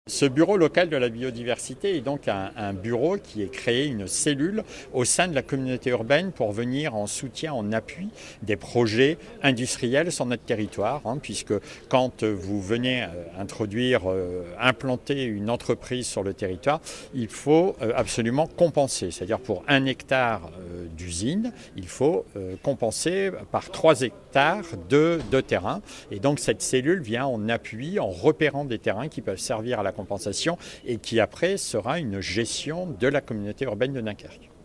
Ce bureau local de la biodiversité est donc un bureau qui est créé, une cellule au sein de la communauté urbaine pour venir en soutien, en appui des projets industriels sur notre territoire, puisque quand vous venez implanter une entreprise sur le territoire, il faut absolument compenser. C'est-à-dire pour 1 hectare d'usine, il faut compenser par 3 hectares de terrain. Et donc cette cellule vient en appui, en repérant des terrains qui peuvent servir à la compensation et qui après sera une gestion de la communauté urbaine de Dunkerque.